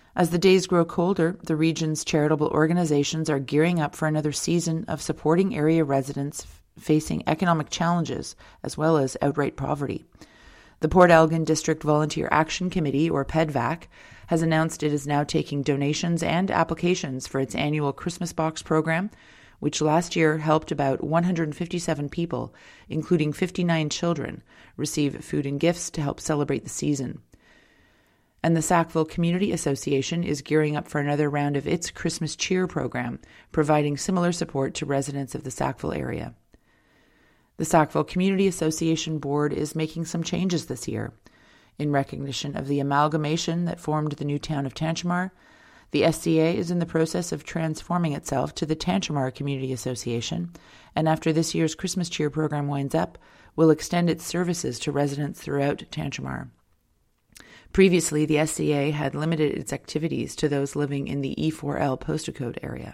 As the days grow colder, the region's charitable organizations are gearing up for another season of supporting area residents facing economic challenges as well as outright poverty. The Port Elgin District Volunteer Action Committee, or PEDVAC, has announced it is now taking donations and applications for its annual Christmas Box program, which last year helped about 157 people, including 59 children, receive food and gifts to help celebrate the season. And the Sackville Community Association is gearing up for another round of its Christmas Cheer program, providing similar support to residents of the Sackville area. The Sackville Community Association Board is making some changes this year. In recognition of the amalgamation that formed the new town of Tantramar, the SCA is in the process of transforming itself to the Tantramar Community Association, and after this year's Christmas Cheer program winds up, will extend its services to residents throughout Tantramar. Previously, the SCA had limited its activities to those living in the E4L postal code area.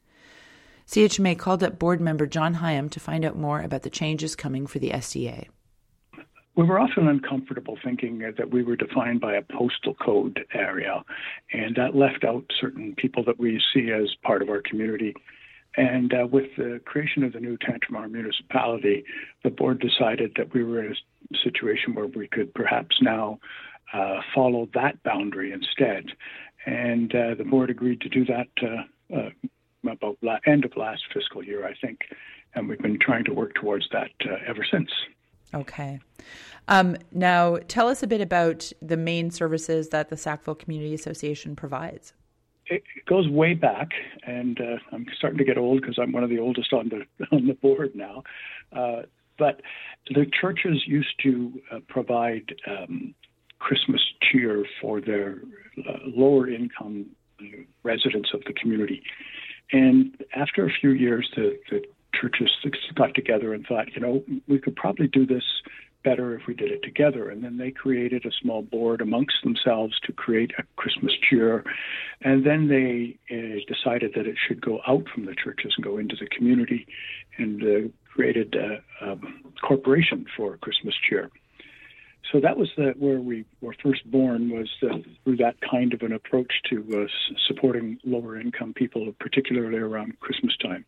CHMA called up board member John Hyam to find out more about the changes coming for the SCA. We were often uncomfortable thinking that we were defined by a postal code area, and that left out certain people that we see as part of our community. And with the creation of the new Tantramar municipality, the board decided that we were in a situation where we could perhaps now follow that boundary instead. And the board agreed to do that about end of last fiscal year, I think. And we've been trying to work towards that ever since. Okay. Now, tell us a bit about the main services that the Sackville Community Association provides. It goes way back, and I'm starting to get old because I'm one of the oldest on the board now. But the churches used to provide Christmas cheer for their lower income residents of the community. And after a few years, the churches got together and thought, we could probably do this better if we did it together. And then they created a small board amongst themselves to create a Christmas cheer. And then they decided that it should go out from the churches and go into the community, and created a corporation for Christmas cheer. So that was where we were first born, was through that kind of an approach to supporting lower income people, particularly around Christmas time.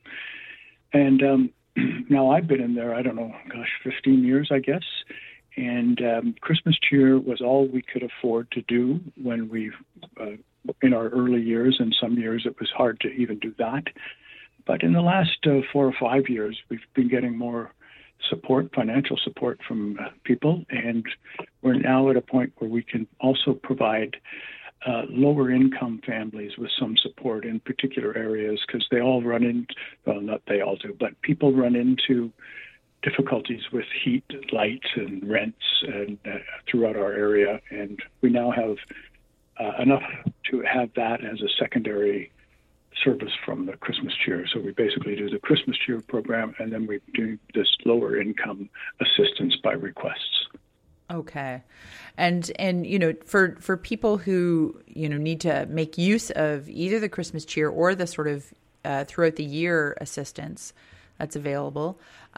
And now I've been in there, 15 years, I guess. And Christmas cheer was all we could afford to do when we, in our early years, and some years it was hard to even do that. But in the last 4 or 5 years, we've been getting more support, financial support from people, and we're now at a point where we can also provide lower income families with some support in particular areas, because they all run into, well, not they all do, but people run into difficulties with heat, light, and rents and throughout our area. And we now have enough to have that as a secondary service from the Christmas cheer. So we basically do the Christmas cheer program, and then we do this lower income assistance by requests. Okay. And for people who, need to make use of either the Christmas cheer or the sort of throughout the year assistance that's available,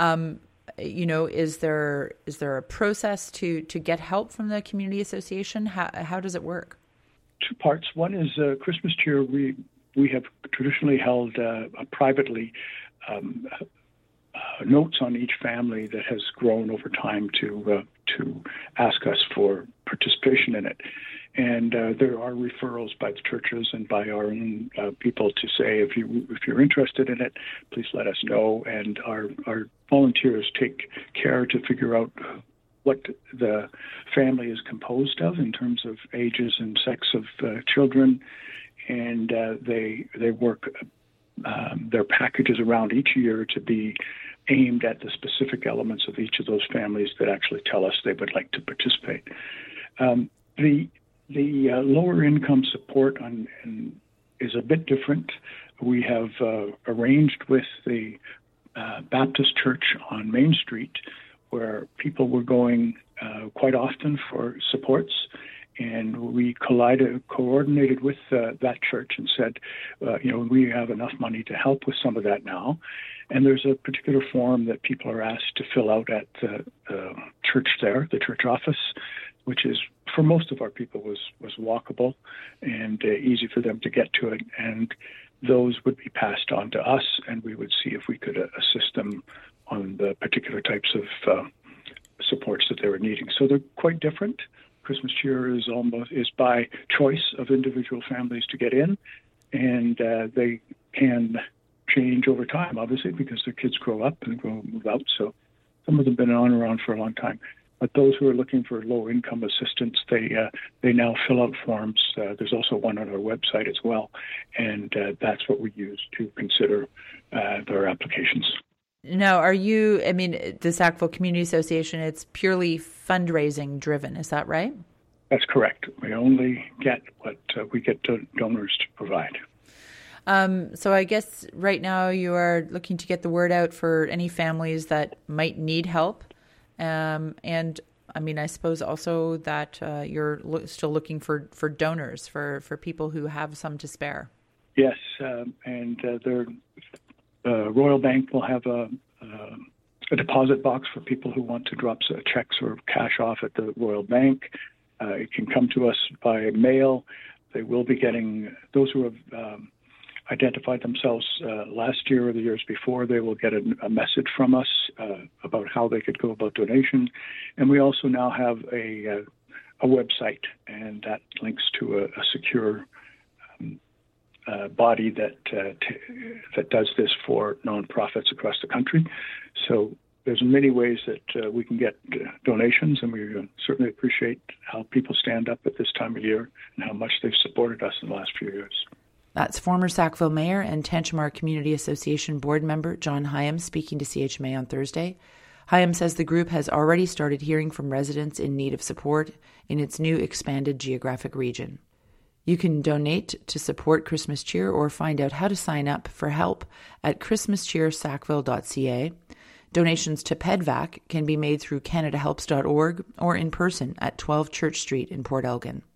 is there a process to get help from the community association? How does it work? 2 parts. One is Christmas cheer. We have traditionally held privately notes on each family that has grown over time to ask us for participation in it. And there are referrals by the churches and by our own people to say, if you're interested in it, please let us know. And our volunteers take care to figure out what the family is composed of in terms of ages and sex of children. And they work their packages around each year to be aimed at the specific elements of each of those families that actually tell us they would like to participate. The lower income support is a bit different. We have arranged with the Baptist Church on Main Street, where people were going quite often for supports. And we coordinated with that church and said, we have enough money to help with some of that now. And there's a particular form that people are asked to fill out at the church there, the church office, which is for most of our people was walkable and easy for them to get to it. And those would be passed on to us, and we would see if we could assist them on the particular types of supports that they were needing. So they're quite different. Christmas Cheer is by choice of individual families to get in, and they can change over time, obviously, because their kids grow up and move out. So some of them have been around for a long time. But those who are looking for low-income assistance, they now fill out forms. There's also one on our website as well, and that's what we use to consider their applications. Now, the Sackville Community Association, it's purely fundraising driven, is that right? That's correct. We only get what we get donors to provide. So I guess right now you are looking to get the word out for any families that might need help. And I suppose also that you're still looking for donors, for people who have some to spare. Yes, and the Royal Bank will have a deposit box for people who want to drop checks or cash off at the Royal Bank. It can come to us by mail. They will be getting, those who have identified themselves last year or the years before, they will get a message from us about how they could go about donation. And we also now have a website, and that links to a secure body that does this for nonprofits across the country. So there's many ways that we can get donations, and we certainly appreciate how people stand up at this time of year and how much they've supported us in the last few years. That's former Sackville Mayor and Tantramar Community Association board member John Hyam speaking to CHMA on Thursday. Hyam says the group has already started hearing from residents in need of support in its new expanded geographic region. You can donate to support Christmas Cheer or find out how to sign up for help at christmascheersackville.ca. Donations to PEDVAC can be made through canadahelps.org or in person at 12 Church Street in Port Elgin.